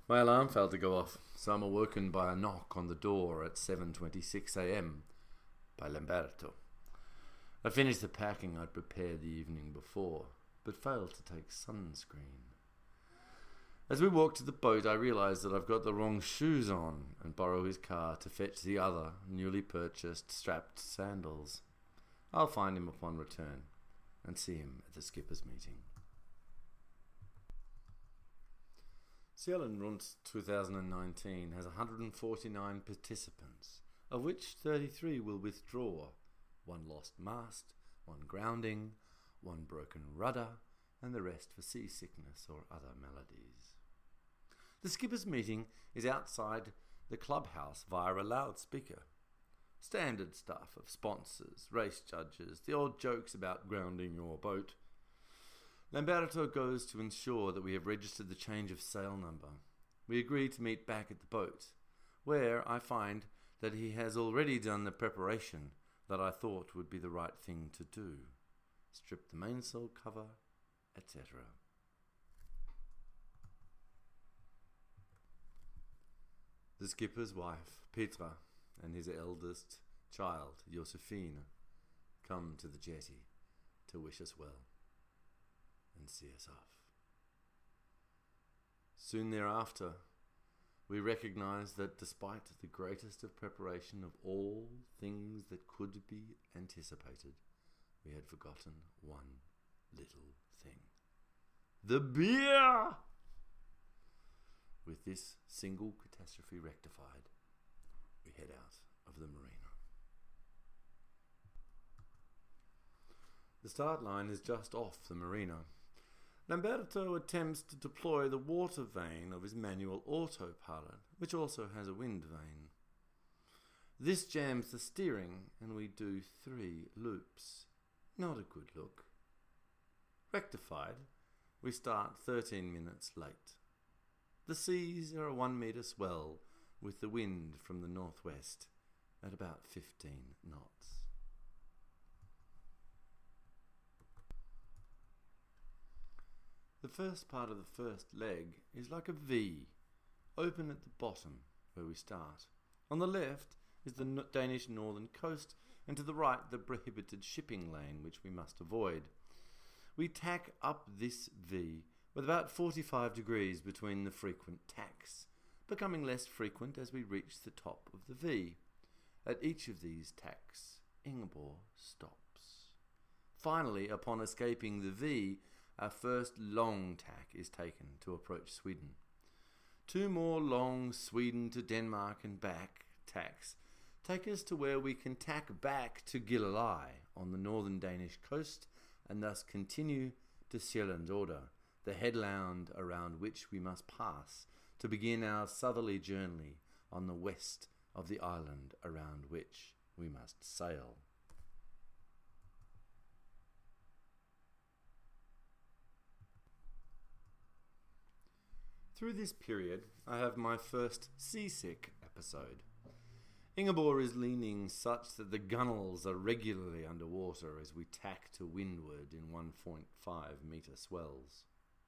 My alarm failed to go off, so I'm awoken by a knock on the door at 7:26 a.m. by Lamberto. I finished the packing I'd prepared the evening before, but failed to take sunscreen. As we walk to the boat, I realise that I've got the wrong shoes on and borrow his car to fetch the other, newly purchased, strapped sandals. I'll find him upon return and see him at the skipper's meeting. Sjælland 2019 has 149 participants, of which 33 will withdraw. One lost mast, one grounding, one broken rudder, and the rest for seasickness or other maladies. The skipper's meeting is outside the clubhouse via a loudspeaker. Standard stuff of sponsors, race judges, the old jokes about grounding your boat. Lamberto goes to ensure that we have registered the change of sail number. We agree to meet back at the boat, where I find that he has already done the preparation that I thought would be the right thing to do. Strip the mainsail cover, etc. The skipper's wife, Petra, and his eldest child, Josephine, come to the jetty to wish us well and see us off. Soon thereafter, we recognize that despite the greatest of preparation of all things that could be anticipated, we had forgotten one little thing. The beer! With this single catastrophe rectified, we head out of the marina. The start line is just off the marina. Lamberto attempts to deploy the water vane of his manual autopilot, which also has a wind vane. This jams the steering, and we do 3 loops. Not a good look. Rectified, we start 13 minutes late. The seas are a 1 metre swell, with the wind from the northwest at about 15 knots. The first part of the first leg is like a V, open at the bottom where we start. On the left is the Danish northern coast, and to the right the prohibited shipping lane which we must avoid. We tack up this V with about 45 degrees between the frequent tacks, becoming less frequent as we reach the top of the V. At each of these tacks, Ingeborg stops. Finally, upon escaping the V, our first long tack is taken to approach Sweden. 2 more long Sweden to Denmark and back tacks take us to where we can tack back to Gilleleje on the northern Danish coast and thus continue to Sjælland, the headland around which we must pass to begin our southerly journey on the west of the island around which we must sail. Through this period, I have my first seasick episode. Ingeborg is leaning such that the gunwales are regularly underwater as we tack to windward in 1.5 metre swells.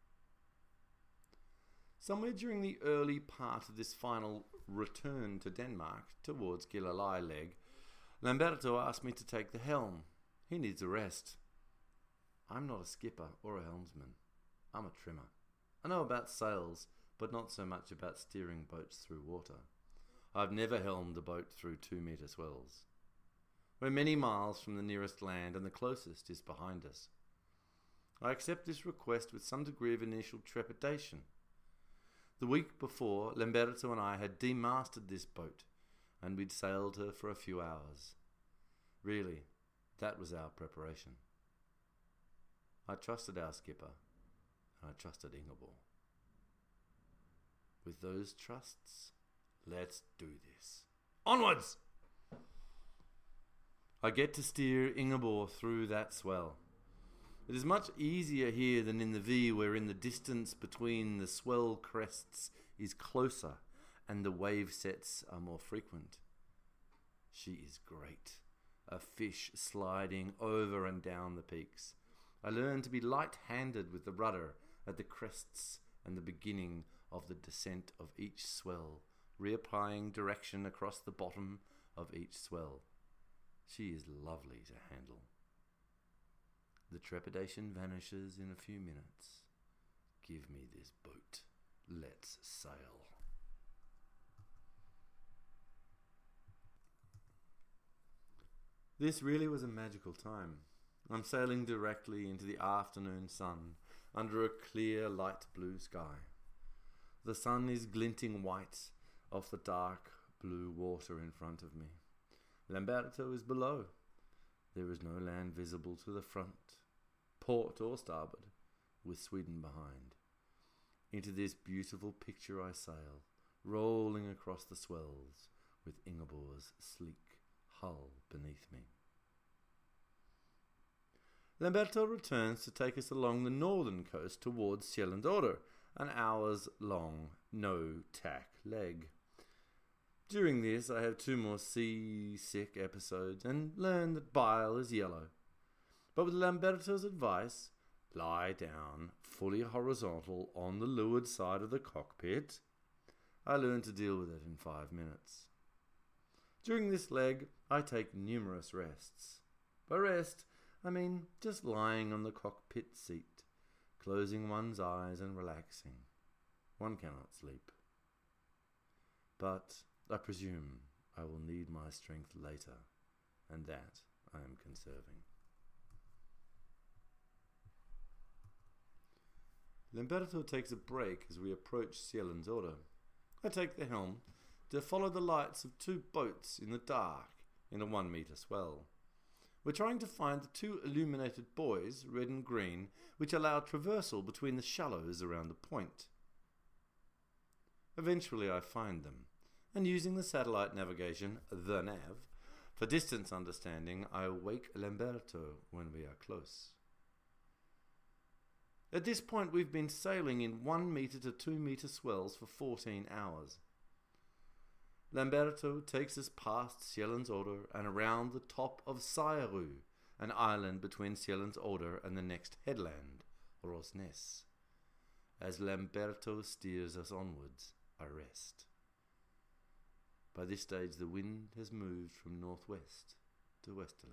Somewhere during the early part of this final return to Denmark towards Gilleleje leg, Lamberto asked me to take the helm. He needs a rest. I'm not a skipper or a helmsman. I'm a trimmer. I know about sails, but not so much about steering boats through water. I've never helmed a boat through 2 metre swells. We're many miles from the nearest land, and the closest is behind us. I accept this request with some degree of initial trepidation. The week before, Lamberto and I had demasted this boat, and we'd sailed her for a few hours. Really, that was our preparation. I trusted our skipper, and I trusted Ingeborg. With those trusts, let's do this. Onwards! I get to steer Ingeborg through that swell. It is much easier here than in the V, wherein the distance between the swell crests is closer and the wave sets are more frequent. She is great, a fish sliding over and down the peaks. I learned to be light-handed with the rudder at the crests and the beginning of the descent of each swell, reapplying direction across the bottom of each swell. She is lovely to handle. The trepidation vanishes in a few minutes. Give me this boat. Let's sail. This really was a magical time. I'm sailing directly into the afternoon sun under a clear light blue sky. The sun is glinting white off the dark blue water in front of me. Lamberto is below. There is no land visible to the front, port or starboard, with Sweden behind. Into this beautiful picture I sail, rolling across the swells, with Ingeborg's sleek hull beneath me. Lamberto returns to take us along the northern coast towards Sjællandsorter, an hours-long no-tack leg. During this, I have 2 more seasick episodes and learn that bile is yellow. But with Lamberto's advice, lie down, fully horizontal, on the leeward side of the cockpit, I learn to deal with it in 5 minutes. During this leg, I take numerous rests. By rest, I mean just lying on the cockpit seat, closing one's eyes and relaxing. One cannot sleep. But I presume I will need my strength later, and that I am conserving. Lamberto takes a break as we approach Sjællandsorter. I take the helm to follow the lights of 2 boats in the dark in a 1-meter swell. We're trying to find the 2 illuminated buoys, red and green, which allow traversal between the shallows around the point. Eventually I find them, and using the satellite navigation, the nav, for distance understanding, I wake Lamberto when we are close. At this point we've been sailing in 1-meter to 2-meter swells for 14 hours. Lamberto takes us past Sjællandsorter and around the top of Sejerø, an island between Sjællandsorter and the next headland, Rosnes. As Lamberto steers us onwards, I rest. By this stage the wind has moved from northwest to westerly.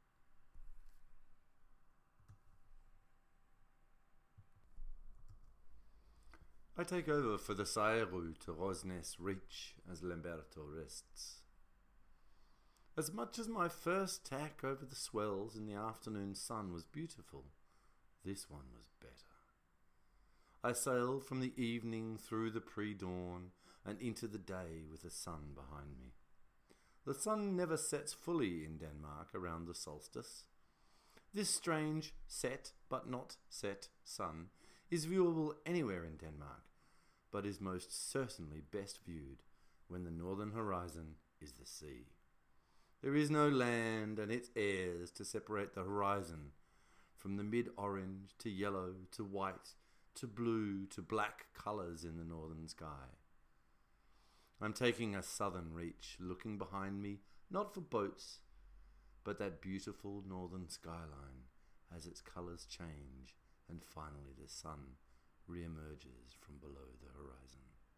I take over for the Sejerø to Rosnes reach as Lamberto rests. As much as my first tack over the swells in the afternoon sun was beautiful, this one was better. I sail from the evening through the pre-dawn and into the day with the sun behind me. The sun never sets fully in Denmark around the solstice. This strange set but not set sun is viewable anywhere in Denmark, but is most certainly best viewed when the northern horizon is the sea. There is no land and its airs to separate the horizon from the mid-orange to yellow to white to blue to black colours in the northern sky. I'm taking a southern reach, looking behind me, not for boats, but that beautiful northern skyline as its colours change and finally the sun re-emerges from below the horizon.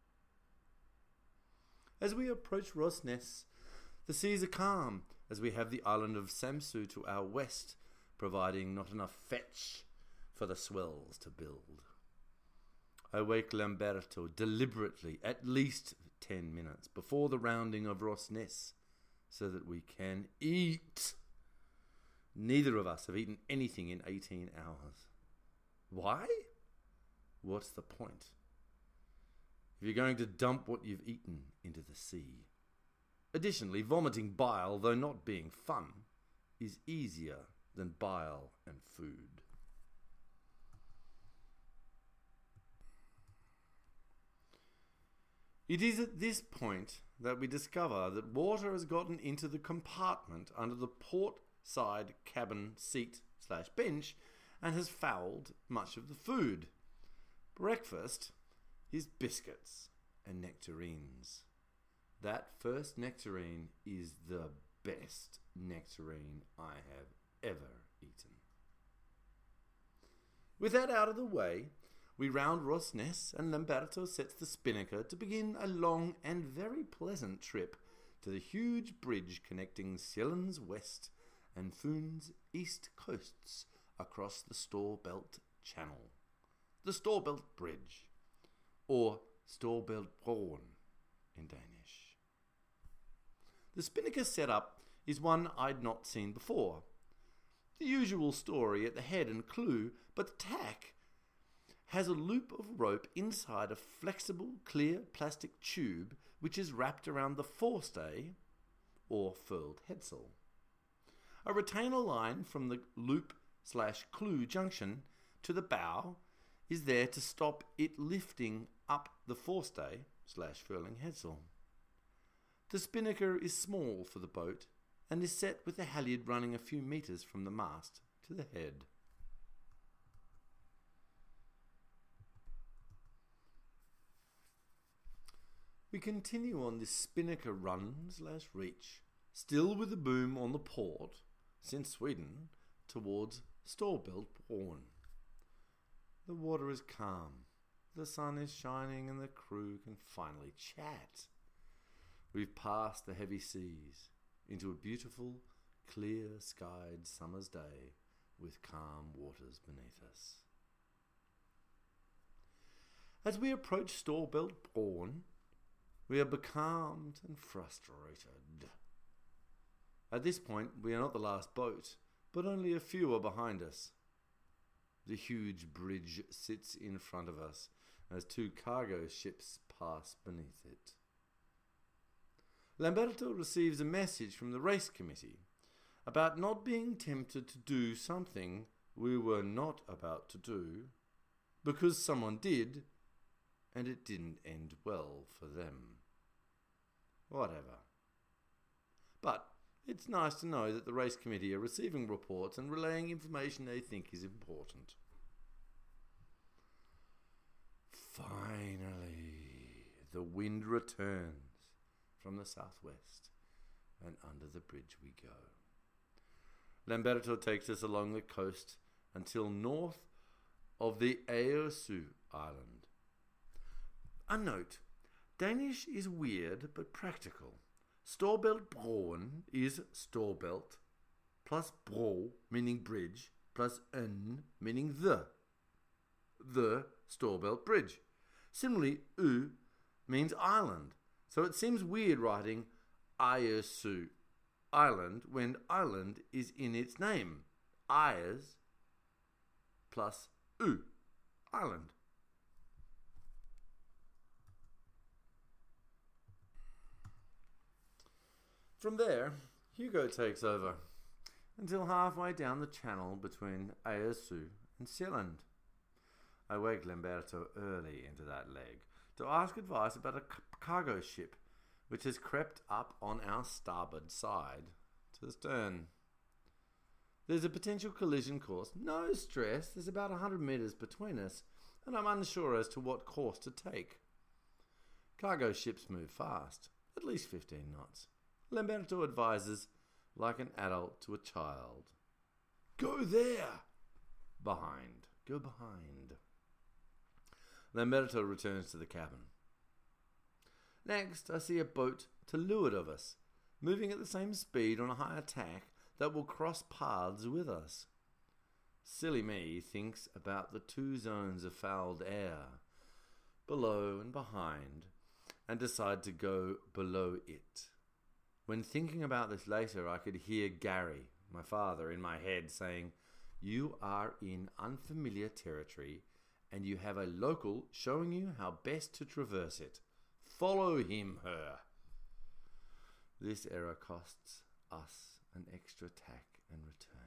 As we approach Rosnes, the seas are calm as we have the island of Samsø to our west, providing not enough fetch for the swells to build. I wake Lamberto deliberately at least 10 minutes before the rounding of Rosnes so that we can eat. Neither of us have eaten anything in 18 hours. Why? What's the point? If you're going to dump what you've eaten into the sea. Additionally, vomiting bile, though not being fun, is easier than bile and food. It is at this point that we discover that water has gotten into the compartment under the port side cabin seat/bench and has fouled much of the food. Breakfast is biscuits and nectarines. That first nectarine is the best nectarine I have ever eaten. With that out of the way, We round Rosness, and Lamberto sets the spinnaker to begin a long and very pleasant trip to the huge bridge connecting Sjelland's west and Fun's east coasts across the Storebelt Channel. The Storebelt Bridge, or Storebeltbroen in Danish. The spinnaker setup is one I'd not seen before. The usual story at the head and clue, but the tack has a loop of rope inside a flexible, clear plastic tube which is wrapped around the forestay or furled headsail. A retainer line from the loop/clue junction to the bow is there to stop it lifting up the forestay/furling headsail. The spinnaker is small for the boat and is set with the halyard running a few metres from the mast to the head. We continue on this spinnaker run/reach, still with the boom on the port, since Sweden, towards Storebeltbroen. The water is calm, the sun is shining, and the crew can finally chat. We've passed the heavy seas into a beautiful, clear-skied summer's day with calm waters beneath us. As we approach Storebeltbroen, we are becalmed and frustrated. At this point, we are not the last boat, but only a few are behind us. The huge bridge sits in front of us as two cargo ships pass beneath it. Lamberto receives a message from the race committee about not being tempted to do something we were not about to do because someone did, and it didn't end well for them. Whatever. But it's nice to know that the race committee are receiving reports and relaying information they think is important. Finally, the wind returns from the southwest, and under the bridge we go. Lamberto takes us along the coast until north of the Aosu Island. A note, Danish is weird but practical. Storebeltbroen is Storebelt, plus bro, meaning bridge, plus en, meaning the Storebelt Bridge. Similarly, u means island, so it seems weird writing Aosu Island when island is in its name. Ayers plus u, island. From there, Hugo takes over until halfway down the channel between Aosu and Sjælland. I wake Lamberto early into that leg to ask advice about a cargo ship which has crept up on our starboard side to the stern. There's a potential collision course. No stress, there's about 100 metres between us, and I'm unsure as to what course to take. Cargo ships move fast, at least 15 knots. Lamberto advises like an adult to a child. Go there! Behind. Go behind. Lamberto returns to the cabin. Next, I see a boat to leeward of us, moving at the same speed on a higher tack that will cross paths with us. Silly me thinks about the two zones of fouled air, below and behind, and decide to go below it. When thinking about this later, I could hear Gary, my father, in my head saying, "You are in unfamiliar territory, and you have a local showing you how best to traverse it. Follow him, her." This error costs us an extra tack and return.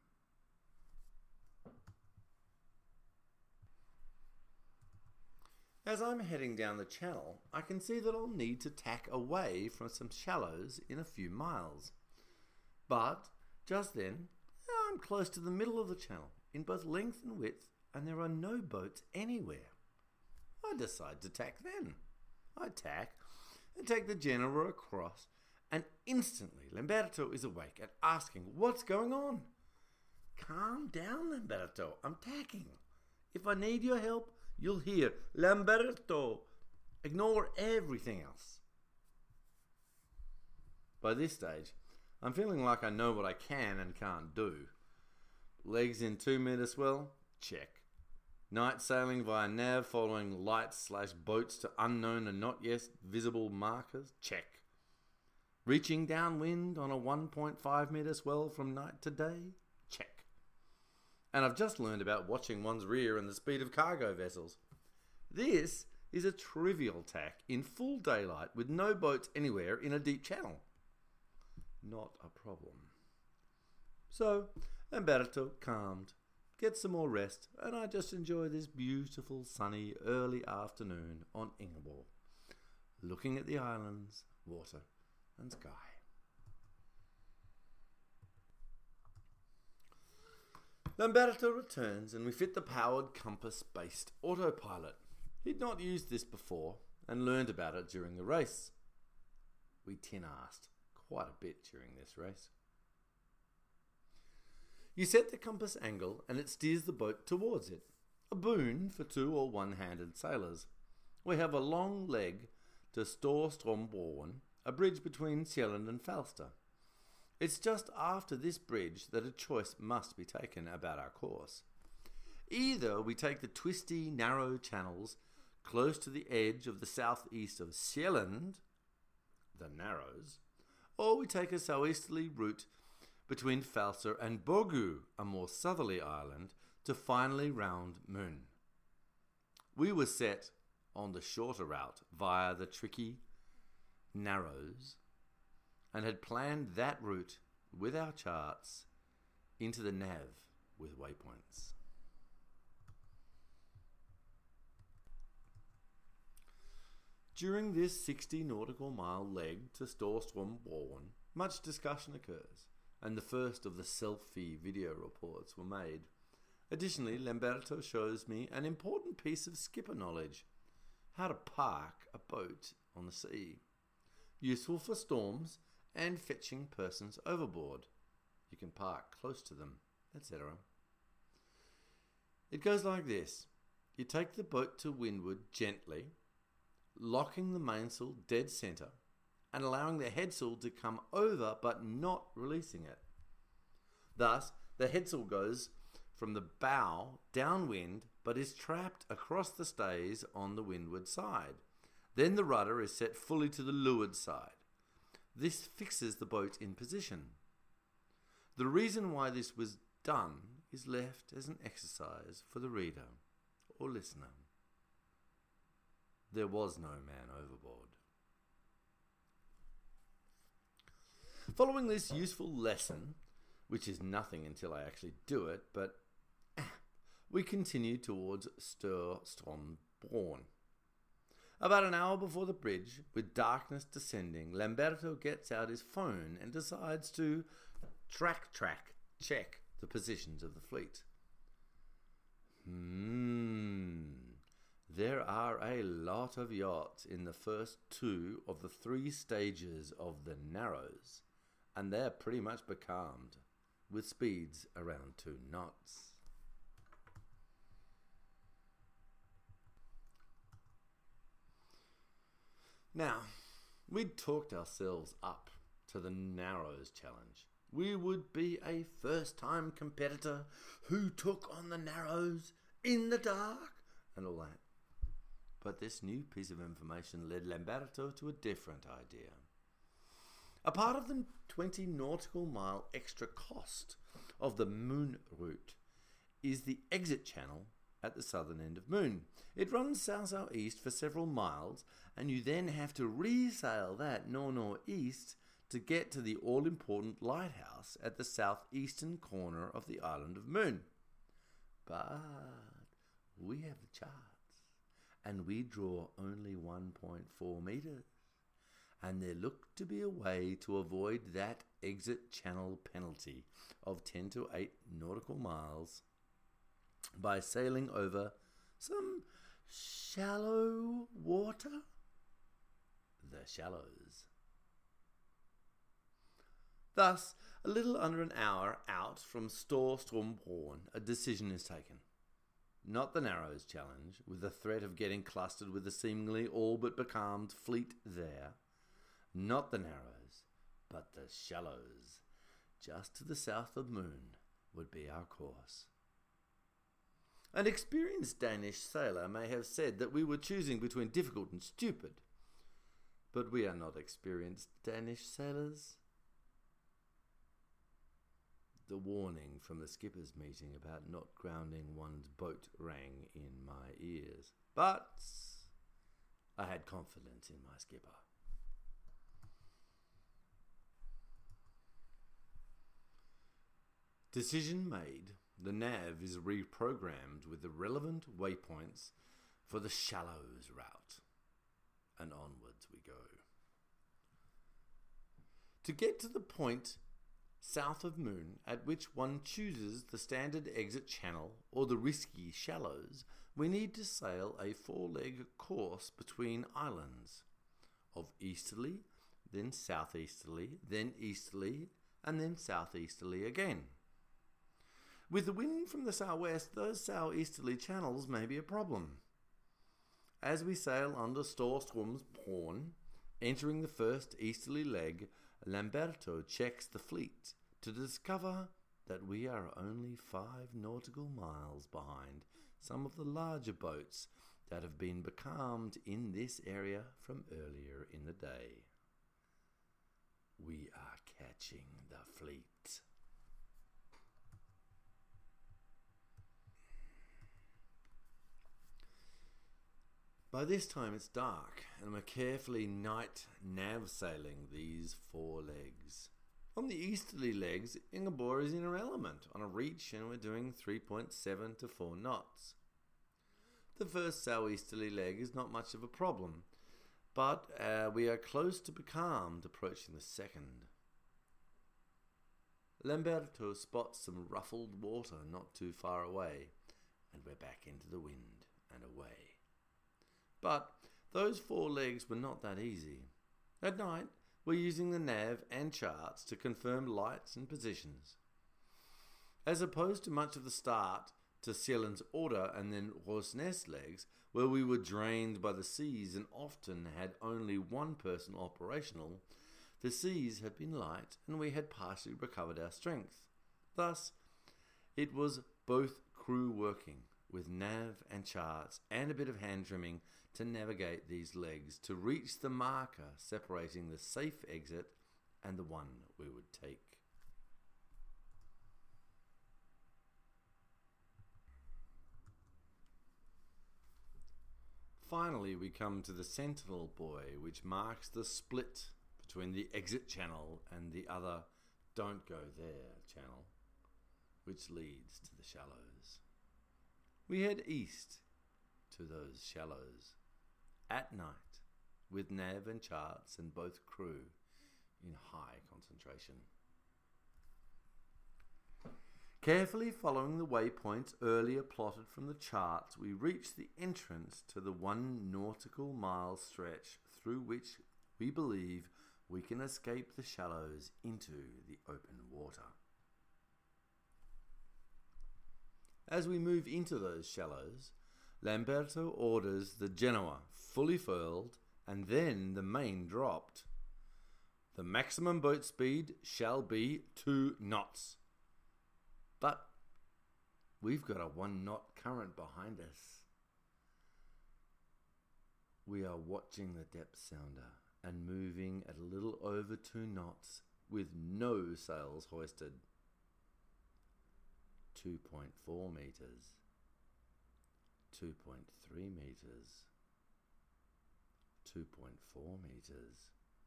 As I'm heading down the channel, I can see that I'll need to tack away from some shallows in a few miles. But just then, I'm close to the middle of the channel, in both length and width, and there are no boats anywhere. I decide to tack then. I tack and take the Genoa across, and instantly Lamberto is awake and asking, "What's going on?" "Calm down, Lamberto. I'm tacking. If I need your help, you'll hear Lamberto. Ignore everything else. By this stage, I'm feeling like I know what I can and can't do. Legs in 2 meter swell? Check. Night sailing via nav following lights/boats to unknown and not yet visible markers? Check. Reaching downwind on a 1.5 meter swell from night to day? Check. And I've just learned about watching one's rear and the speed of cargo vessels. This is a trivial tack in full daylight with no boats anywhere in a deep channel. Not a problem. So, Lamberto calmed, gets some more rest, and I just enjoy this beautiful sunny early afternoon on Ingeborg, looking at the islands, water and sky. Lamberto returns and we fit the powered compass-based autopilot. He'd not used this before and learned about it during the race. We tin-arsed quite a bit during this race. You set the compass angle and it steers the boat towards it, a boon for 2 or 1-handed sailors. We have a long leg to Storströmsbron, a bridge between Sjælland and Falster. It's just after this bridge that a choice must be taken about our course. Either we take the twisty, narrow channels close to the edge of the southeast of Sjælland, the Narrows, or we take a southeasterly route between Falster and Borgu, a more southerly island, to finally round Møn. We were set on the shorter route via the tricky Narrows and had planned that route with our charts into the nav with waypoints. During this 60 nautical mile leg to Storströmsbron, much discussion occurs, and the first of the selfie video reports were made. Additionally, Lamberto shows me an important piece of skipper knowledge: how to park a boat on the sea. Useful for storms and fetching persons overboard. You can park close to them, etc. It goes like this. You take the boat to windward gently, locking the mainsail dead centre and allowing the headsail to come over but not releasing it. Thus, the headsail goes from the bow downwind but is trapped across the stays on the windward side. Then the rudder is set fully to the leeward side. This fixes the boat in position. The reason why this was done is left as an exercise for the reader or listener. There was no man overboard. Following this useful lesson, which is nothing until I actually do it, but we continue towards Storströmsbron. About an hour before the bridge, with darkness descending, Lamberto gets out his phone and decides to check the positions of the fleet. There are a lot of yachts in the first 2 of the 3 stages of the Narrows, and they're pretty much becalmed, with speeds around 2 knots. Now, we'd talked ourselves up to the Narrows challenge. We would be a first-time competitor who took on the Narrows in the dark and all that. But this new piece of information led Lamberto to a different idea. A part of the 20 nautical mile extra cost of the Møn route is the exit channel at the southern end of Møn. It runs south-southeast for several miles, and you then have to resail that nor-northeast to get to the all-important lighthouse at the southeastern corner of the island of Møn. But we have the charts, and we draw only 1.4 meters, and there looked to be a way to avoid that exit channel penalty of 10 to 8 nautical miles by sailing over some shallow water. The shallows. Thus, a little under an hour out from Storströmsbron, a decision is taken. not the Narrows challenge, with the threat of getting clustered with the seemingly all but becalmed fleet there. Not the Narrows, but the Shallows, just to the south of Moon, would be our course. An experienced Danish sailor may have said that we were choosing between difficult and stupid, but we are not experienced Danish sailors. The warning from the skipper's meeting about not grounding one's boat rang in my ears, but I had confidence in my skipper. Decision made. The nav is reprogrammed with the relevant waypoints for the Shallows route, and onwards we go. To get to the point south of Moon at which one chooses the standard exit channel or the risky Shallows, we need to sail a four-leg course between islands of easterly, then southeasterly, then easterly, and then southeasterly again. With the wind from the southwest, those southeasterly channels may be a problem. As we sail under Storström's Porn, entering the first easterly leg, Lamberto checks the fleet to discover that we are only 5 nautical miles behind some of the larger boats that have been becalmed in this area from earlier in the day. We are catching the fleet. By this time it's dark, and we're carefully night nav sailing these 4 legs. On the easterly legs, Ingeborg is in her element on a reach, and we're doing 3.7 to 4 knots. The first southeasterly leg is not much of a problem, but we are close to becalmed approaching the second. Lamberto spots some ruffled water not too far away, and we're back into the wind and away. But those 4 legs were not that easy. At night, we're using the nav and charts to confirm lights and positions. As opposed to much of the start to Sjælland's Order and then Rosnæs legs, where we were drained by the seas and often had only one person operational, the seas had been light and we had partially recovered our strength. Thus, it was both crew working, with nav and charts and a bit of hand trimming to navigate these legs to reach the marker separating the safe exit and the one we would take. Finally, we come to the Sentinel buoy, which marks the split between the exit channel and the other don't go there channel, which leads to the Shallows. We head east to those Shallows at night with nav and charts and both crew in high concentration. Carefully following the waypoints earlier plotted from the charts, we reach the entrance to the 1 nautical mile stretch through which we believe we can escape the Shallows into the open water. As we move into those Shallows, Lamberto orders the Genoa fully furled and then the main dropped. The maximum boat speed shall be 2 knots. But we've got a 1 knot current behind us. We are watching the depth sounder and moving at a little over 2 knots with no sails hoisted. 2.4 meters. 2.3 meters, 2.4 meters,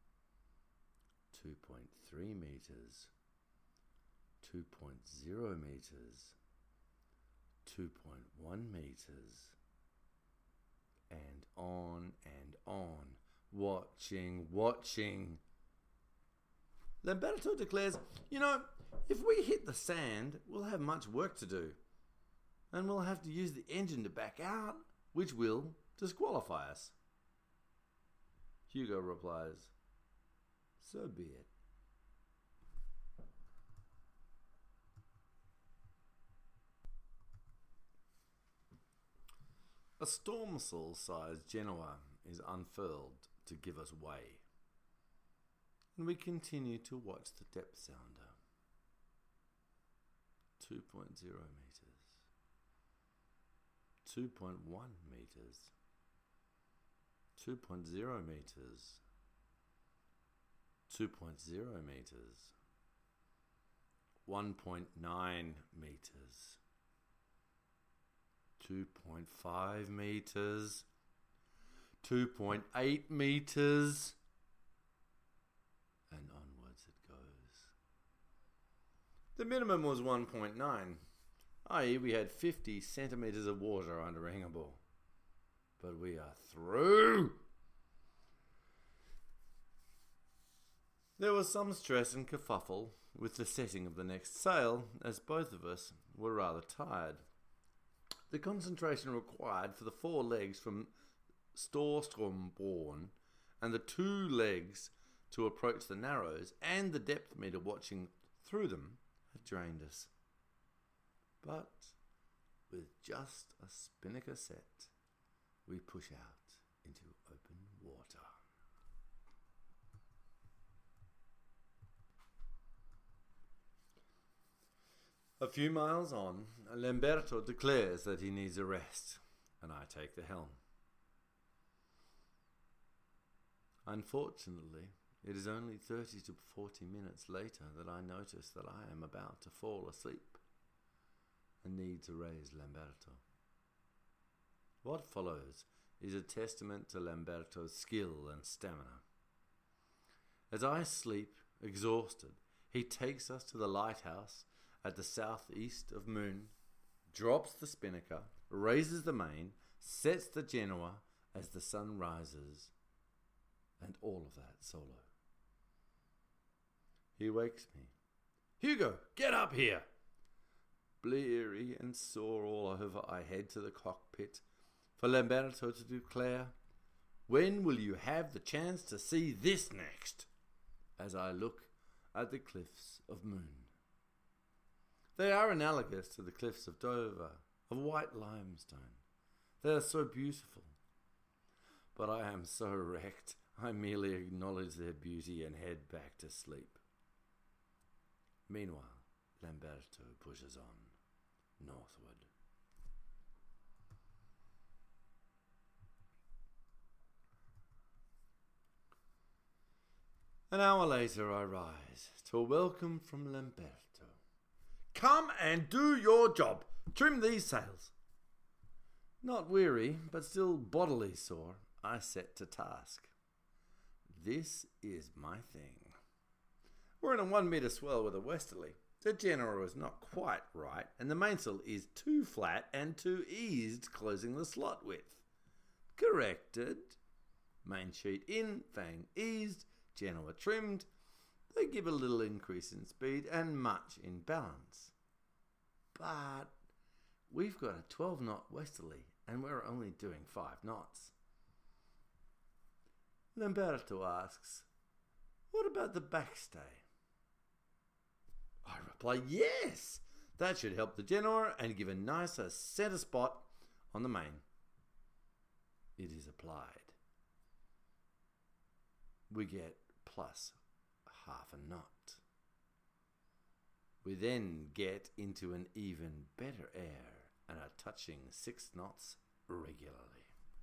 2.3 meters, 2.0 meters, 2.1 meters, and on, watching. Lamberto declares, if we hit the sand, we'll have much work to do. And we'll have to use the engine to back out, which will disqualify us. Hugo replies, so be it. A stormsail-sized Genoa is unfurled to give us way, and we continue to watch the depth sounder. 2.0 meters, 2.1 meters, 2.0 meters, 2.0 meters, 1.9 meters, 2.5 meters, 2.8 meters, and onwards it goes. The minimum was 1.9, i.e. we had 50 centimetres of water under Ringabool. But we are through! There was some stress and kerfuffle with the setting of the next sail, as both of us were rather tired. The concentration required for the 4 legs from Storstromborn and the 2 legs to approach the Narrows and the depth meter watching through them had drained us. But with just a spinnaker set, we push out into open water. A few miles on, Lamberto declares that he needs a rest, and I take the helm. Unfortunately, it is only 30 to 40 minutes later that I notice that I am about to fall asleep and need to raise Lamberto. What follows is a testament to Lamberto's skill and stamina. As I sleep, exhausted, he takes us to the lighthouse at the southeast of Moon, drops the spinnaker, raises the main, sets the Genoa as the sun rises, and all of that solo. He wakes me. "Hugo, get up here!" Bleary and sore all over, I head to the cockpit for Lamberto to declare, "When will you have the chance to see this next?" as I look at the cliffs of Moon. They are analogous to the cliffs of Dover, of white limestone. They are so beautiful. But I am so wrecked, I merely acknowledge their beauty and head back to sleep. Meanwhile, Lamberto pushes on, northward. An hour later I rise to a welcome from Lamberto. "Come and do your job. Trim these sails." Not weary, but still bodily sore, I set to task. This is my thing. We're in a 1 metre swell with a westerly. The Genoa is not quite right, and the mainsail is too flat and too eased, closing the slot width. Corrected. Main sheet in, fang eased, Genoa trimmed. They give a little increase in speed and much in balance. But we've got a 12-knot westerly and we're only doing 5 knots. Lamberto asks, "What about the backstay?" I reply, "Yes, that should help the Genoa and give a nicer centre spot on the main." It is applied. We get plus half a knot. We then get into an even better air and are touching 6 knots regularly.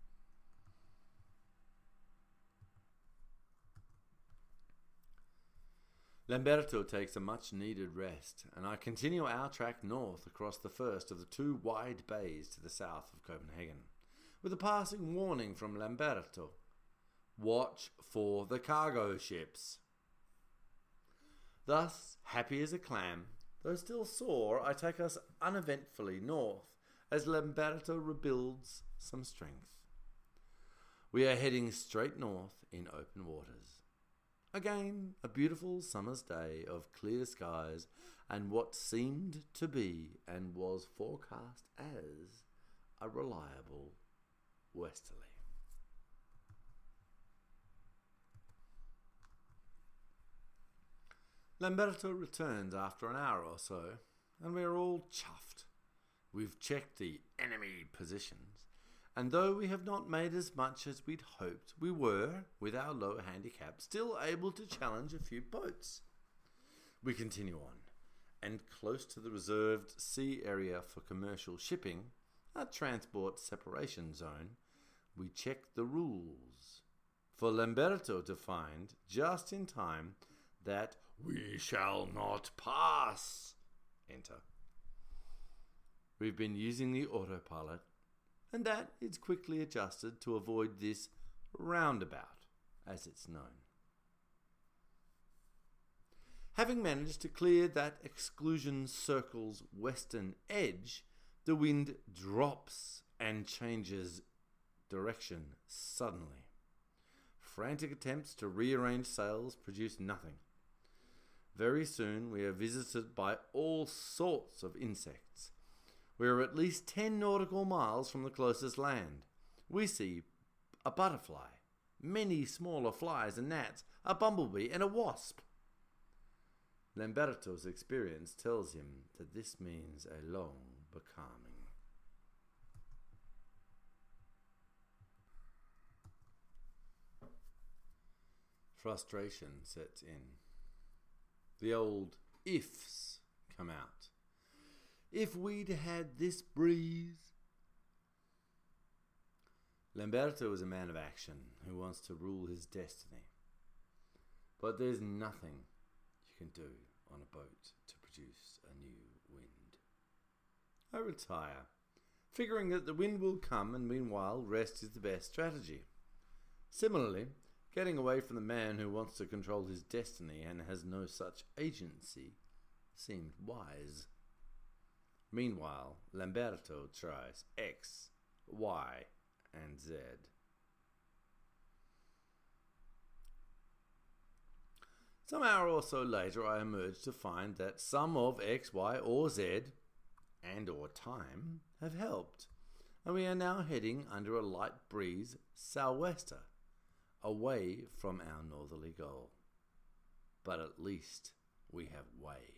Lamberto takes a much needed rest, and I continue our track north across the first of the 2 wide bays to the south of Copenhagen, with a passing warning from Lamberto: "Watch for the cargo ships." Thus, happy as a clam, though still sore, I take us uneventfully north as Lamberto rebuilds some strength. We are heading straight north in open waters. Again, a beautiful summer's day of clear skies and what seemed to be and was forecast as a reliable westerly. Lamberto returns after an hour or so, and we are all chuffed. We've checked the enemy positions And though we have not made as much as we'd hoped, we were, with our low handicap, still able to challenge a few boats. We continue on, and close to the reserved sea area for commercial shipping, a transport separation zone, we check the rules for Lamberto to find, just in time, that we shall not pass. Enter. We've been using the autopilot, and that is quickly adjusted to avoid this roundabout, as it's known. Having managed to clear that exclusion circle's western edge, the wind drops and changes direction suddenly. Frantic attempts to rearrange sails produce nothing. Very soon we are visited by all sorts of insects. We are at least 10 nautical miles from the closest land. We see a butterfly, many smaller flies and gnats, a bumblebee and a wasp. Lamberto's experience tells him that this means a long becalming. Frustration sets in. The old ifs come out. If we'd had this breeze. Lamberto is a man of action who wants to rule his destiny. But there's nothing you can do on a boat to produce a new wind. I retire, figuring that the wind will come and meanwhile rest is the best strategy. Similarly, getting away from the man who wants to control his destiny and has no such agency seemed wise. Meanwhile, Lamberto tries X, Y, and Z. Some hour or so later, I emerge to find that some of X, Y, or Z, and or time, have helped, and we are now heading under a light breeze sou'wester, away from our northerly goal. But at least we have way.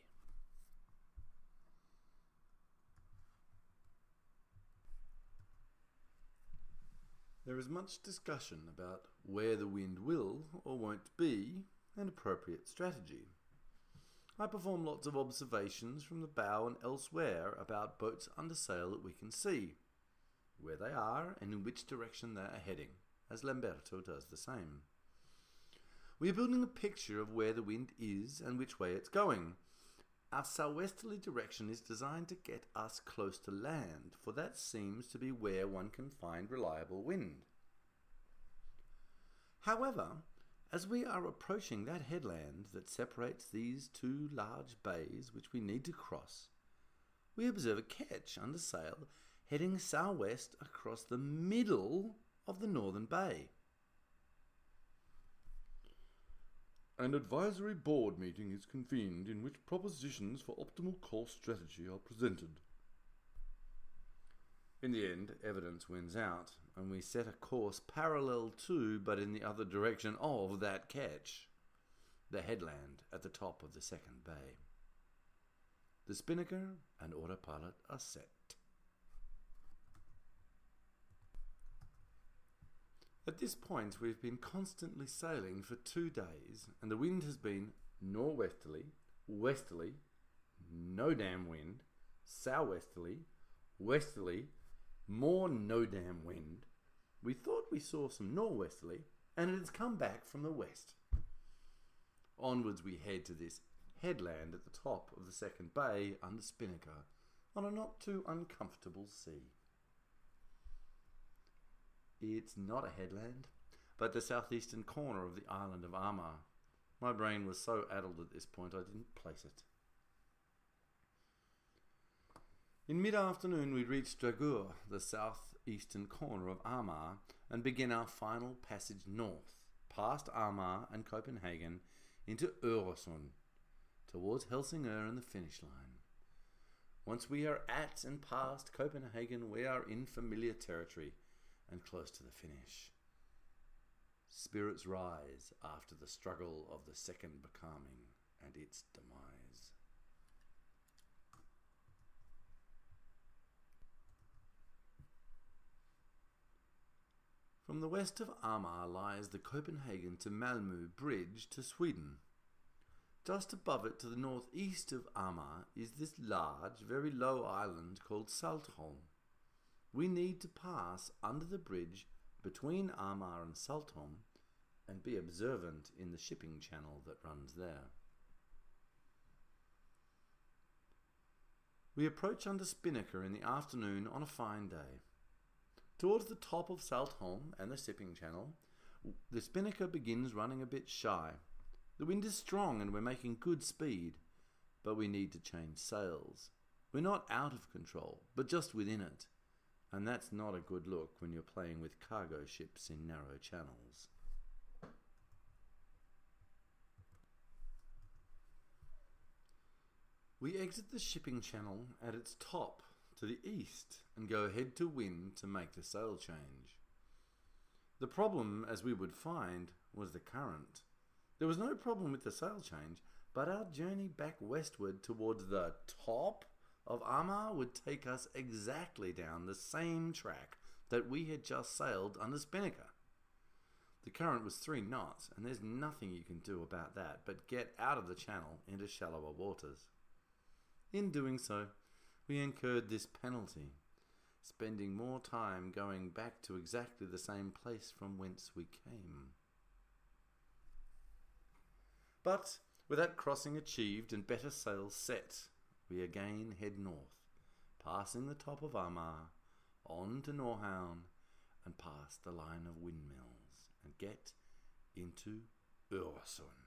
There is much discussion about where the wind will or won't be an appropriate strategy. I perform lots of observations from the bow and elsewhere about boats under sail that we can see, where they are and in which direction they are heading, as Lamberto does the same. We are building a picture of where the wind is and which way it's going. Our sou'westerly direction is designed to get us close to land, for that seems to be where one can find reliable wind. However, as we are approaching that headland that separates these two large bays which we need to cross, we observe a ketch under sail heading sou'west across the middle of the northern bay. An advisory board meeting is convened in which propositions for optimal course strategy are presented. In the end, evidence wins out, and we set a course parallel to, but in the other direction of, that ketch, the headland at the top of the second bay. The spinnaker and autopilot are set. At this point, we've been constantly sailing for 2 days, and the wind has been nor'westerly, westerly, no damn wind, sou'westerly, westerly, more no damn wind. We thought we saw some nor'westerly, and it has come back from the west. Onwards we head to this headland at the top of the second bay under spinnaker, on a not too uncomfortable sea. It's not a headland, but the southeastern corner of the island of Armagh. My brain was so addled at this point I didn't place it. In mid-afternoon we reached Dragur, the southeastern corner of Armagh, and begin our final passage north, past Armagh and Copenhagen, into Øresund, towards Helsingør and the finish line. Once we are at and past Copenhagen, we are in familiar territory and close to the finish. Spirits rise after the struggle of the second becalming and its demise. From the west of Amar lies the Copenhagen to Malmö bridge to Sweden. Just above it to the northeast of Amar is this large, very low island called Saltholm. We need to pass under the bridge between Amar and Saltholm and be observant in the shipping channel that runs there. We approach under Spinnaker in the afternoon on a fine day. Towards the top of Saltholm and the shipping channel, the Spinnaker begins running a bit shy. The wind is strong and we're making good speed, but we need to change sails. We're not out of control, but just within it, and that's not a good look when you're playing with cargo ships in narrow channels. We exit the shipping channel at its top to the east and go head to wind to make the sail change. The problem, as we would find, was the current. There was no problem with the sail change, but our journey back westward towards the top of Amar would take us exactly down the same track that we had just sailed under Spinnaker. The current was 3 knots, and there's nothing you can do about that but get out of the channel into shallower waters. In doing so, we incurred this penalty, spending more time going back to exactly the same place from whence we came. But with that crossing achieved and better sails set, we again head north, passing the top of Amar, on to Norhavn, and past the line of windmills, and get into Öresund.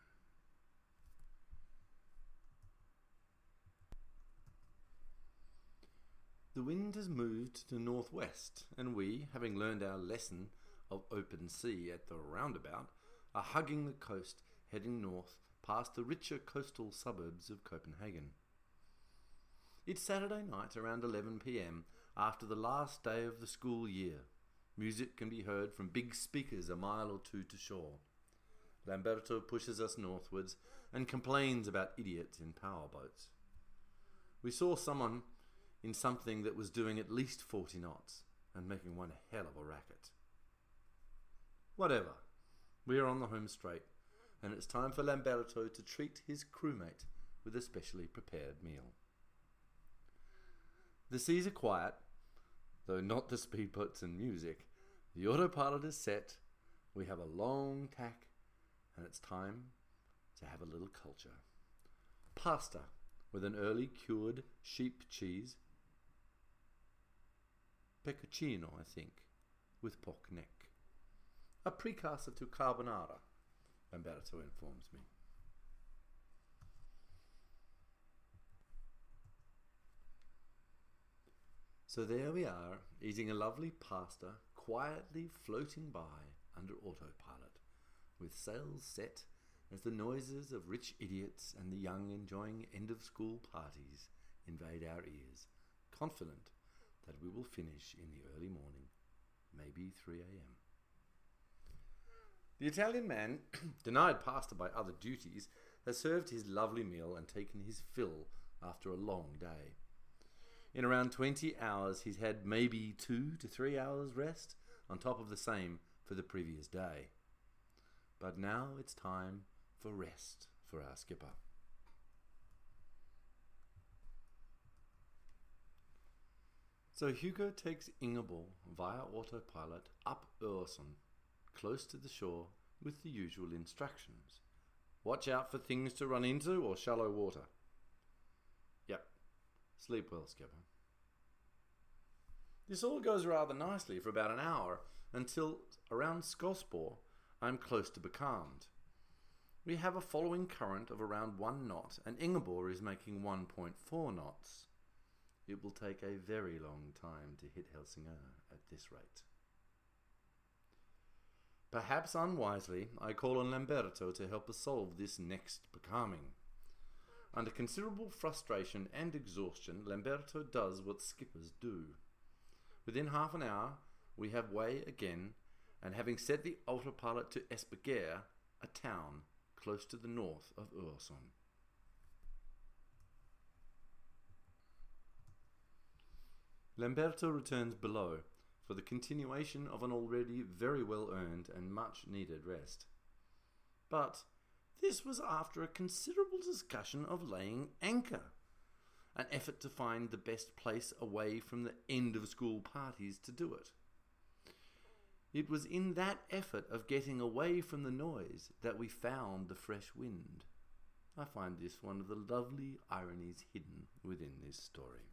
The wind has moved to northwest, and we, having learned our lesson of open sea at the roundabout, are hugging the coast, heading north past the richer coastal suburbs of Copenhagen. It's Saturday night around 11 p.m. after the last day of the school year. Music can be heard from big speakers a mile or 2 to shore. Lamberto pushes us northwards and complains about idiots in powerboats. We saw someone in something that was doing at least 40 knots and making one hell of a racket. Whatever, we are on the home straight, and it's time for Lamberto to treat his crewmate with a specially prepared meal. The seas are quiet, though not the speedboats and music. The autopilot is set, we have a long tack, and it's time to have a little culture. Pasta with an early cured sheep cheese, pecorino, I think, with pork neck. A precursor to carbonara, Lamberto informs me. So there we are, eating a lovely pasta, quietly floating by under autopilot, with sails set as the noises of rich idiots and the young enjoying end-of-school parties invade our ears, confident that we will finish in the early morning, maybe 3 a.m. The Italian man, denied pasta by other duties, has served his lovely meal and taken his fill after a long day. In around 20 hours, he's had maybe 2 to 3 hours rest on top of the same for the previous day. But now it's time for rest for our skipper. So Hugo takes Ingeborg via autopilot up Öresund, close to the shore, with the usual instructions. Watch out for things to run into or shallow water. Yep, sleep well, skipper. This all goes rather nicely for about an hour, until around Skosborg I'm close to becalmed. We have a following current of around 1 knot, and Ingeborg is making 1.4 knots. It will take a very long time to hit Helsingør at this rate. Perhaps unwisely, I call on Lamberto to help us solve this next becalming. Under considerable frustration and exhaustion, Lamberto does what skippers do. Within half an hour, we have way again, and having set the autopilot to Espergærde, a town close to the north of Öresund. Lamberto returns below, for the continuation of an already very well earned and much needed rest. But this was after a considerable discussion of laying anchor, an effort to find the best place away from the end of school parties to do it. It was in that effort of getting away from the noise that we found the fresh wind. I find this one of the lovely ironies hidden within this story.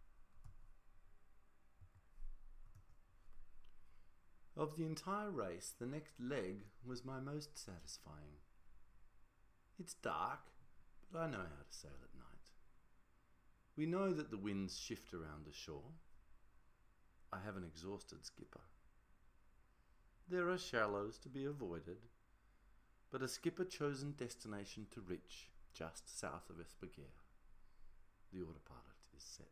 Of the entire race, the next leg was my most satisfying. It's dark, but I know how to sail at night. We know that the winds shift around the shore. I have an exhausted skipper. There are shallows to be avoided, but a skipper-chosen destination to reach just south of Esperguer. The autopilot is set.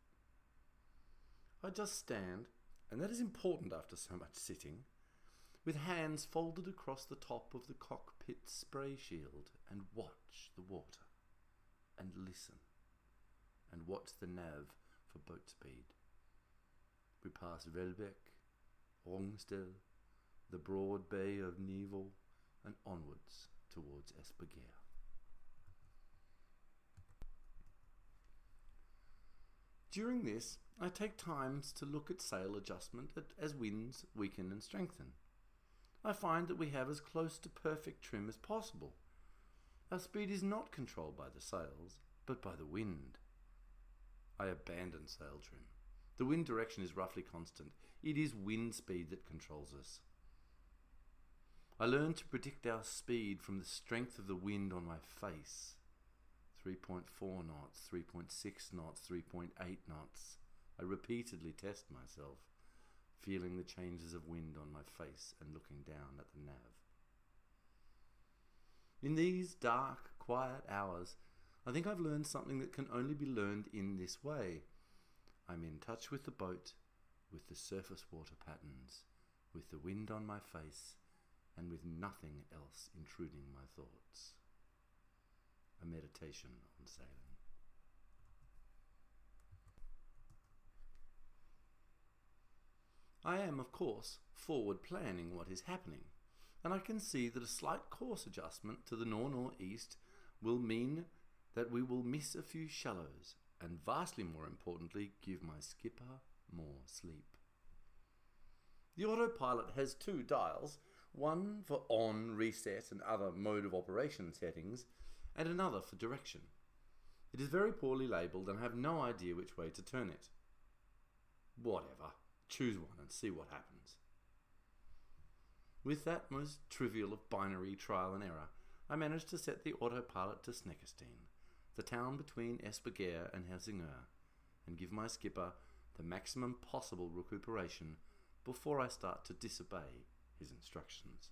I just stand, and that is important after so much sitting, with hands folded across the top of the cockpit spray shield, and watch the water, and listen, and watch the nav for boat speed. We pass Velbeck, Rongstel, the broad bay of Nivelles, and onwards towards Esperguer. During this, I take times to look at sail adjustment as winds weaken and strengthen. I find that we have as close to perfect trim as possible. Our speed is not controlled by the sails, but by the wind. I abandon sail trim. The wind direction is roughly constant. It is wind speed that controls us. I learn to predict our speed from the strength of the wind on my face. 3.4 knots, 3.6 knots, 3.8 knots. I repeatedly test myself, feeling the changes of wind on my face and looking down at the nav. In these dark, quiet hours, I think I've learned something that can only be learned in this way. I'm in touch with the boat, with the surface water patterns, with the wind on my face, and with nothing else intruding my thoughts. A meditation on sailing. I am, of course, forward planning what is happening, and I can see that a slight course adjustment to the nor-northeast will mean that we will miss a few shallows, and vastly more importantly, give my skipper more sleep. The autopilot has two dials, one for on, reset, and other mode of operation settings, and another for direction. It is very poorly labelled, and I have no idea which way to turn it. Whatever. Choose one and see what happens. With that most trivial of binary trial and error, I managed to set the autopilot to Snekkersten, the town between Esperguer and Helsingør, and give my skipper the maximum possible recuperation before I start to disobey his instructions.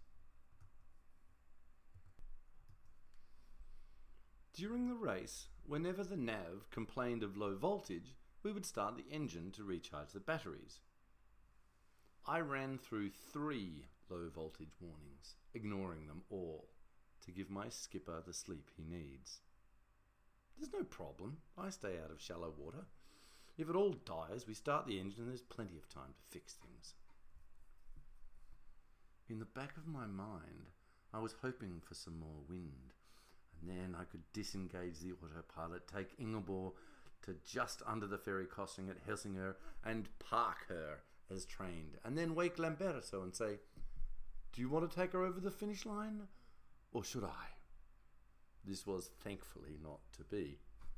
During the race, whenever the nav complained of low voltage, we would start the engine to recharge the batteries. I ran through 3 low voltage warnings, ignoring them all, to give my skipper the sleep he needs. There's no problem. I stay out of shallow water. If it all dies, we start the engine and there's plenty of time to fix things. In the back of my mind, I was hoping for some more wind, and then I could disengage the autopilot, take Ingeborg to just under the ferry crossing at Helsingør and park her as trained, and then wake Lamberto and say, "Do you want to take her over the finish line, or should I?" This was thankfully not to be.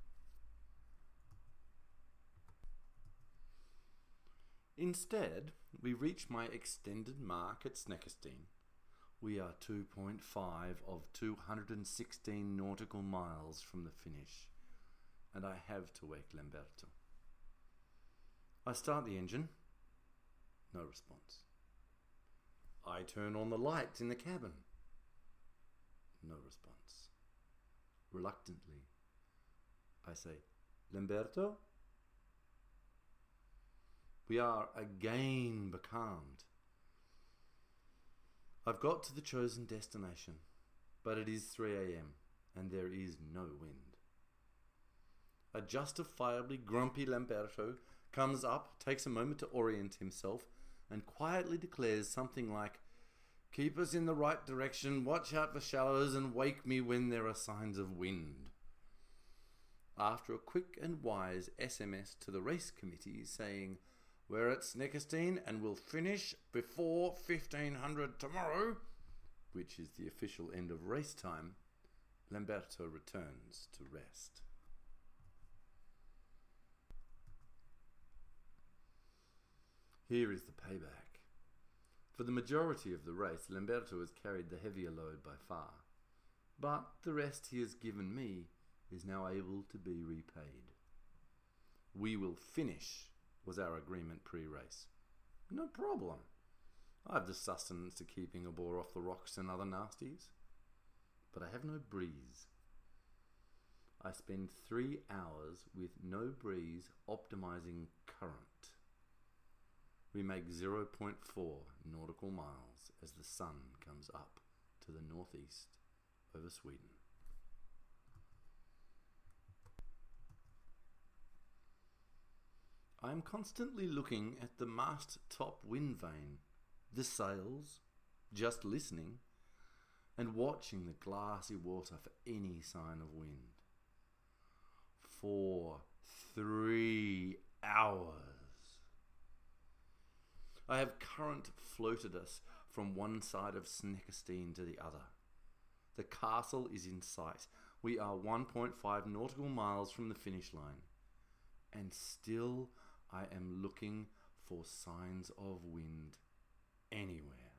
Instead, we reach my extended mark at Snekkersten. We are 2.5 of 216 nautical miles from the finish, and I have to wake Lamberto. I start the engine. No response. I turn on the lights in the cabin. No response. Reluctantly, I say, "Lamberto?" We are again becalmed. I've got to the chosen destination, but it is 3 a.m. and there is no wind. A justifiably grumpy Lamberto comes up, takes a moment to orient himself, and quietly declares something like, "Keep us in the right direction, watch out for shallows, and wake me when there are signs of wind." After a quick and wise SMS to the race committee saying, "We're at Snekkerstein and we'll finish before 1500 tomorrow," which is the official end of race time, Lamberto returns to rest. Here is the payback. For the majority of the race, Lamberto has carried the heavier load by far, but the rest he has given me is now able to be repaid. "We will finish," was our agreement pre-race. No problem. I have the sustenance to keeping a boar off the rocks and other nasties. But I have no breeze. I spend 3 hours with no breeze optimizing current. We make 0.4 nautical miles as the sun comes up to the northeast over Sweden. I am constantly looking at the mast top wind vane, the sails, just listening, and watching the glassy water for any sign of wind. For 3 hours. I have current floated us from one side of Snekkerstein to the other. The castle is in sight. We are 1.5 nautical miles from the finish line. And still I am looking for signs of wind anywhere.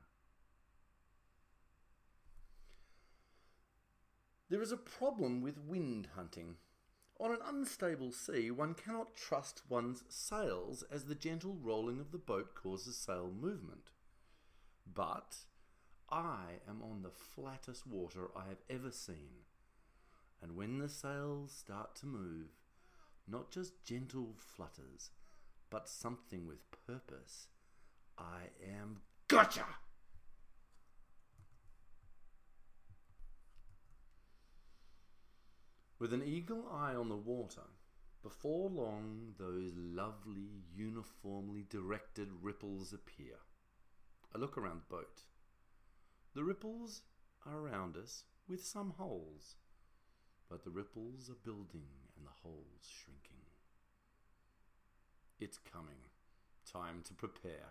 There is a problem with wind hunting. On an unstable sea, one cannot trust one's sails as the gentle rolling of the boat causes sail movement. But I am on the flattest water I have ever seen, and when the sails start to move, not just gentle flutters, but something with purpose, I am gotcha! With an eagle eye on the water, before long those lovely, uniformly directed ripples appear. I look around the boat. The ripples are around us with some holes, but the ripples are building and the holes shrinking. It's coming. Time to prepare.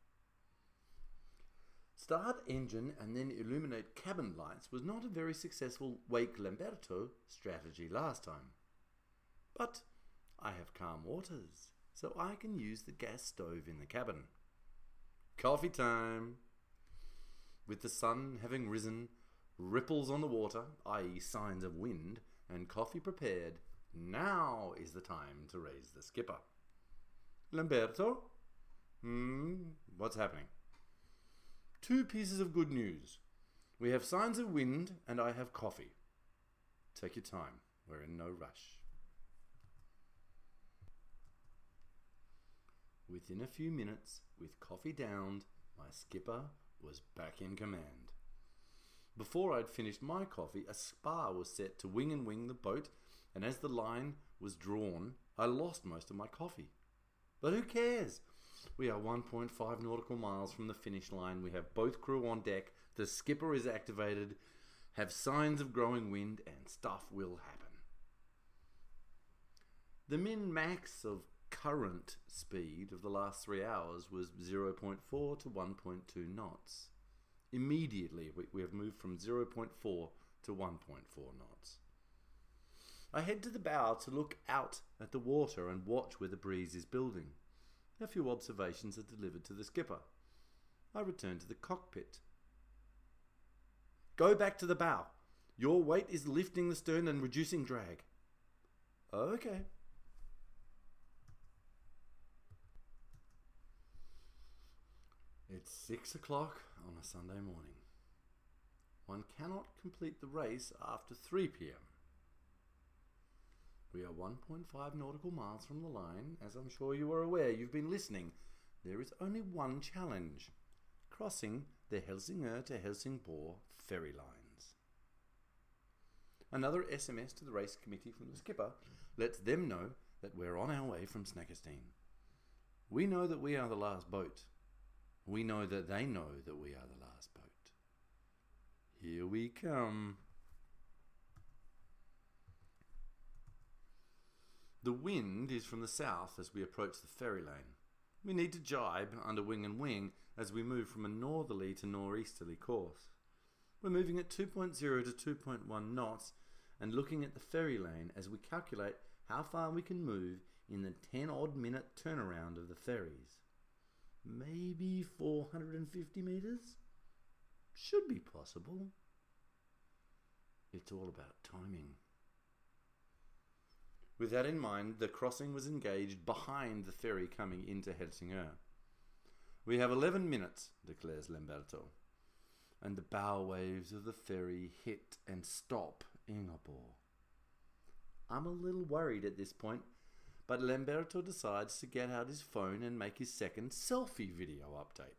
Start engine and then illuminate cabin lights was not a very successful Wake Lamberto strategy last time. But I have calm waters, so I can use the gas stove in the cabin. Coffee time! With the sun having risen, ripples on the water, i.e. signs of wind, and coffee prepared, now is the time to raise the skipper. Lamberto? What's happening? 2 pieces of good news. We have signs of wind and I have coffee. Take your time. We're in no rush. Within a few minutes, with coffee downed, my skipper was back in command. Before I'd finished my coffee, a spar was set to wing and wing the boat, and as the line was drawn, I lost most of my coffee. But who cares? We are 1.5 nautical miles from the finish line. We have both crew on deck. The skipper is activated. Have signs of growing wind, and stuff will happen. The min-max of current speed of the last 3 hours was 0.4 to 1.2 knots. Immediately, we have moved from 0.4 to 1.4 knots. I head to the bow to look out at the water and watch where the breeze is building. A few observations are delivered to the skipper. I return to the cockpit. Go back to the bow. Your weight is lifting the stern and reducing drag. Okay. It's 6 o'clock on a Sunday morning. One cannot complete the race after 3 p.m. We are 1.5 nautical miles from the line. As I'm sure you are aware, you've been listening. There is only one challenge: crossing the Helsingør to Helsingborg ferry lines. Another SMS to the race committee from the skipper lets them know that we're on our way from Snekkerstein. We know that we are the last boat. We know that they know that we are the last boat. Here we come. The wind is from the south as we approach the ferry lane. We need to jibe under wing and wing as we move from a northerly to northeasterly course. We're moving at 2.0 to 2.1 knots and looking at the ferry lane as we calculate how far we can move in the 10-odd minute turnaround of the ferries. Maybe 450 meters? Should be possible. It's all about timing. With that in mind, the crossing was engaged behind the ferry coming into Helsingør. We have 11 minutes, declares Lamberto, and the bow waves of the ferry hit and stop Ingeborg. I'm a little worried at this point, but Lamberto decides to get out his phone and make his second selfie video update.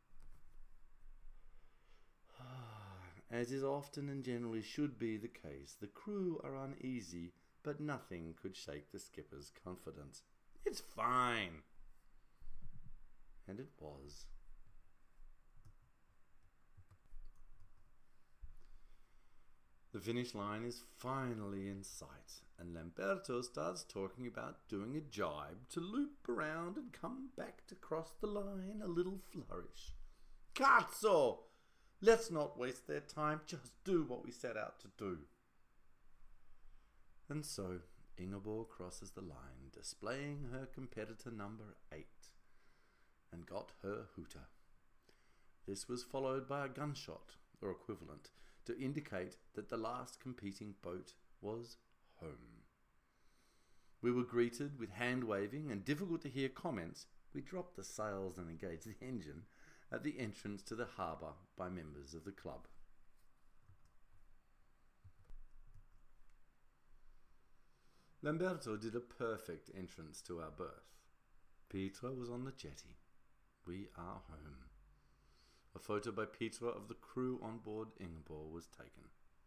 As is often and generally should be the case, the crew are uneasy, but nothing could shake the skipper's confidence. It's fine. And it was. The finish line is finally in sight, and Lamberto starts talking about doing a jibe to loop around and come back to cross the line, a little flourish. Cazzo! Let's not waste their time, just do what we set out to do. And so Ingeborg crosses the line, displaying her competitor number 8, and got her hooter. This was followed by a gunshot, or equivalent, to indicate that the last competing boat was home. We were greeted with hand-waving and difficult to hear comments. We dropped the sails and engaged the engine at the entrance to the harbour by members of the club. Lamberto did a perfect entrance to our berth. Petra was on the jetty. We are home. A photo by Petra of the crew on board Ingeborg was taken.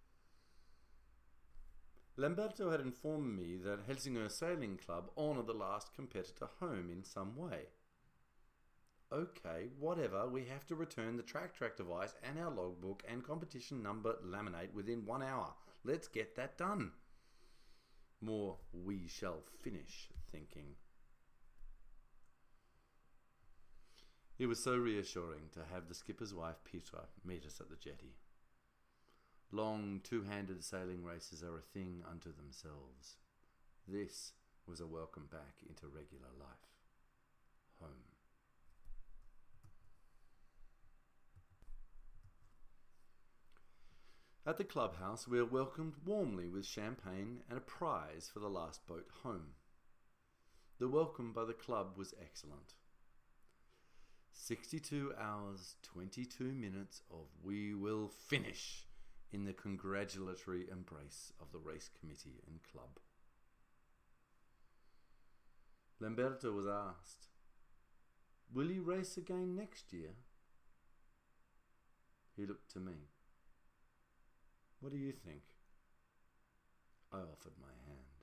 Lamberto had informed me that Helsingør Sailing Club honoured the last competitor home in some way. Okay, whatever, we have to return the track device and our logbook and competition number laminate within 1 hour. Let's get that done. More we shall finish thinking. It was so reassuring to have the skipper's wife Petra meet us at the jetty. Long two-handed sailing races are a thing unto themselves. This was a welcome back into regular life. Home. At the clubhouse we are welcomed warmly with champagne and a prize for the last boat home. The welcome by the club was excellent. 62 hours, 22 minutes of we will finish in the congratulatory embrace of the race committee and club. Lamberto was asked, "Will you race again next year?" He looked to me. "What do you think?" I offered my hand.